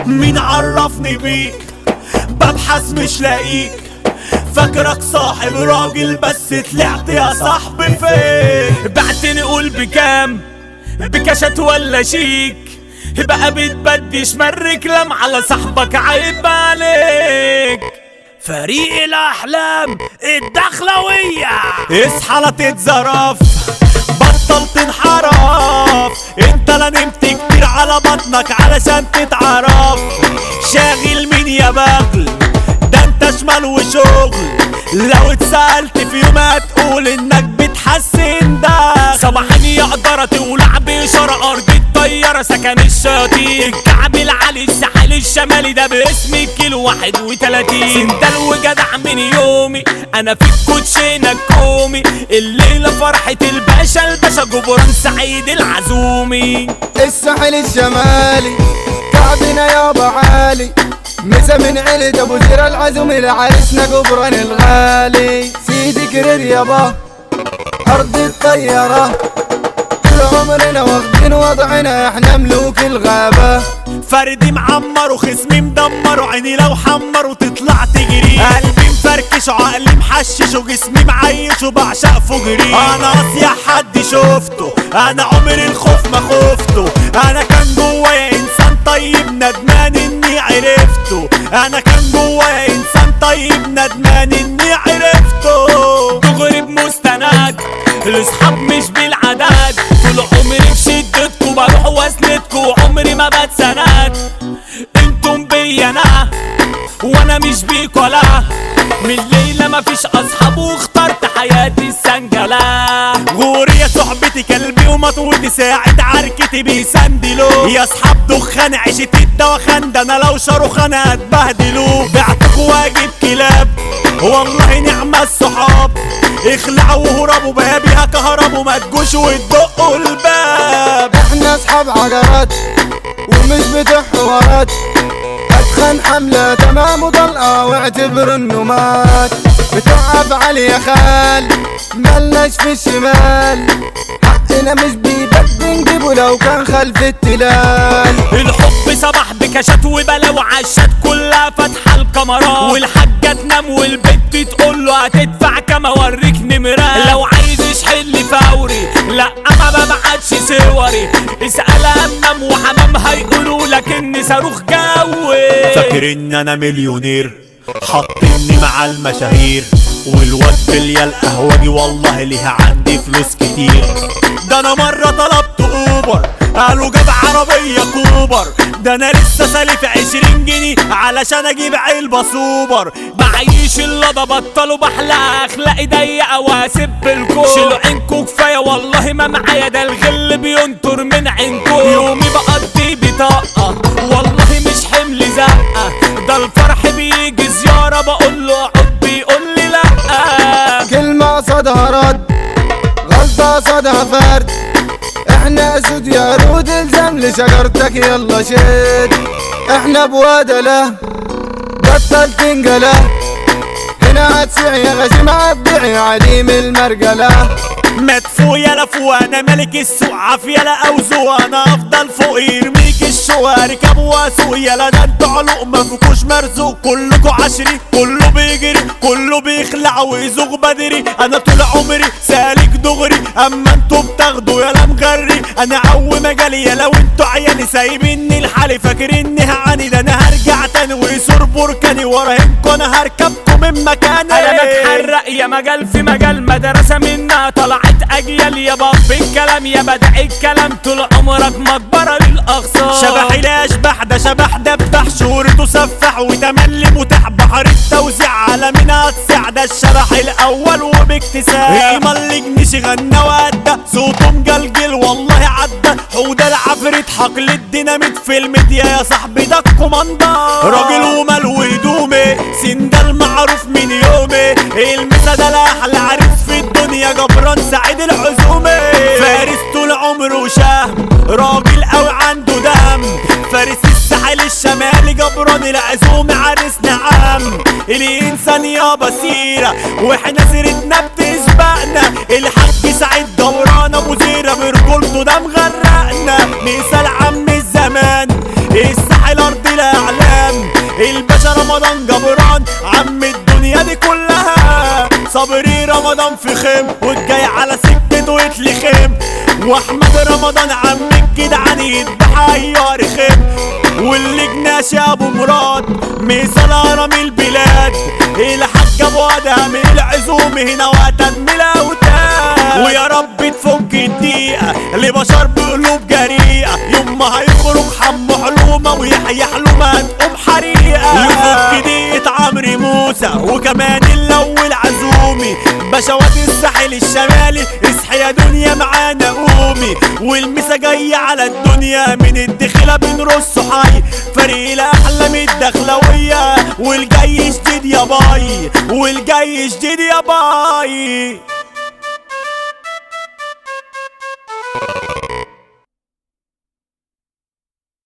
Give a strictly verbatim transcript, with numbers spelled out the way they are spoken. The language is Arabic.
مين عرفني بيك؟ ببحث مش لاقيك، فاكرك صاحب راجل بس طلعت يا صاحبي فين؟ بعتني قول بكام؟ بكاشات ولا شيك؟ بقى بتبدش مرك لم على صاحبك عيب عليك. فريق الاحلام الدخلوية اصحى لا تتزرف، بطل تنحرف، انت لا نمت كتير على بطنك علشان تتعرف. شاغل مين يا بغل؟ ده انت شمال وشغل، لو اتسألت في يوم هتقول انك بتحسن ده. صباحين يقدر تولع بإشارة أرض الطيارة سكن الشياطين. الكعب العالي الساحل الشمالي ده باسم الكيلو واحد وتلاتين. سندال وجدع من يومي أنا في الكوتشينة الكومي. الليلة فرحة الباشا الباشا جبران سعيد العزومي. الساحل الشمالي كعبنا يابا عالي، مسا من عيلة ابو زير العزومي لعريسنا جبران الغالي. سيدي كرير يابا ارض الطيارة، طول عمرنا واخدين وضعنا احنا ملوك الغابة. فردي معمر وخصمي مدمر وعيني لو حمر وتطلع تجري. قلبي مفركش وعقلي محشش وجسمي معيش وبعشق فجري. انا اصيح حد شفته، انا عمري الخوف ما خفته. انا كان جوايا انسان طيب ندمان اني عرفته. انا كان جوايا انسان طيب ندمان اني عرفته. دغري بمستند الاصحاب مش بالعدد، طول عمري في شدتكوا بروح واسندكوا وعمري ما بتسند. انتم بيا انا وانا مش بيك ولا، من الليله مفيش اصحاب واخترت حياتي السنجله. غوري يا صحبتي كلبي ومطوتي ساعة عركتي بيسندلو. يا اصحاب دخان عيشة الدوخان ده انا لو شاروخان هتبهدلو. بعتكوا واجب كلاب والله نعم الصحاب، اخلعوا وهربوا بابي هكهربوا ما تجوش وتدقوا الباب. احنا اصحاب عجرات ومش بتوع حوارات، اتخن حملة تمام وطلقة واعتبر انه مات. بتوع افعال يا خال ملناش في الشمال، حقنا مش بيبد نجيبه لو كان خلف التلال. الحب صباح بكاشات وبلا وعشات كلها فاتحة الكاميرات، والحاجة تنام والبت تقول له هتدفع كام اوريك نمرات. لو عايز يشحل فوري لا ما ببعتش صوري، اسأل همام وحمام هيقولوا لك اني صاروخ جوي. فاكر ان انا مليونير حاطيني مع المشاهير، والواد بليا القهوجي والله ليها عندي فلوس كتير. ده انا مرة طلبت اوبر قالوا جاب عربية كوبر، ده انا لسه سالف عشرين جنيه علشان اجيب علبة سوبر. معيش الا ده بطلوا بحلق اخلاقي ضيقة وهسب الكون. شيلوا عينكوا كفاية والله ما معايا، ده الغل بينطر من عينكوا. يومي بقضي بطاقة والله مش حمل زقة، ده الفرح بيجي زيارة بقول له اقعد بيقول لي لا. كلمة قصادها رد غلطة قصادها فرد، احنا اسود يا رود الزم لشجرتك يلا شد. احنا بوادلة بطل تنقله، هنا هتسيع يا غشيم عبيعي عليم المرقلة. مدفوع يا لفو انا ملك السوق، عافية لا اوزو انا افضل فوق يرميك الشوق اركب واسوق. يلا ده انتوا علوق مفيكوش مرزوق، كلكوا عشري كله بيجري كله بيخلع ويزوغ بدري. انا طول عمري سالك دغري اما انتوا بتاخدوا يلا مغري. انا عو مجالي يا لو انتوا عيالي سايبيني لحالي فاكريني هعاني. ده انا هرجع تاني ويسور بركاني وراهنكوا انا هركبكوا من مكاني. انا بتحرق يا مجال في مجال مدرسة منها طلعت اجيال يا باب الكلام يا بدع الكلام. طول عمرك مقبرة للاغصان، شبح لا اشبح ده شبح دبح شهرته سفح وتملي متاح بحر التوزيع على مين هتسع. ده الشبح الاول وباكتساب ايما اللي جنيش غنى وادى صوته مجلجل والله عدى. حوده العفريت حقل الديناميت في الميديا يا صاحبي ده الكوماندر. راجل ومال وهدومي سندال معروف من يومي، المسا ده لاحلى عريس في الدنيا جبران سعيد العزومي. فارس طول عمره شهم راجل قوي عنده دم، فارس الساحل الشمالي جبران العزومي عريسنا عم. الانسان يا بصيرة واحنا سيرتنا بتسبقنا، الحاج سعيد جبران ابو زيرة برجولته ده مغرقنا. مثال عم الزمان الساحل ارض لا رمضان جبران عم الدنيا دي كلها. صبري رمضان في خيم والجاي على سكته يتلي خيم. واحمد رمضان عم الجدعان يذبح ايار خيم. واللي جناش يا ابو مراد مثال هرم البلاد. الحاج ابو ادهم العزوم هنا وقت الاوتاد. ويا رب تفك الدقيقه لبشر بقلوب جريئه. يوم ما هيخرج حمو حلومه ويحيى حلومه تقوم حريقه. يفك دقيقه عمرو موسى وكمان الاول عزومي. بشوات الساحل الشمالي اصحي يا دنيا معانا قومي. والمسا جايه على الدنيا من الدخله بنرص حي. فريق الاحلام الدخلويه والجاي جديد يا باي. والجاي جديد يا باي.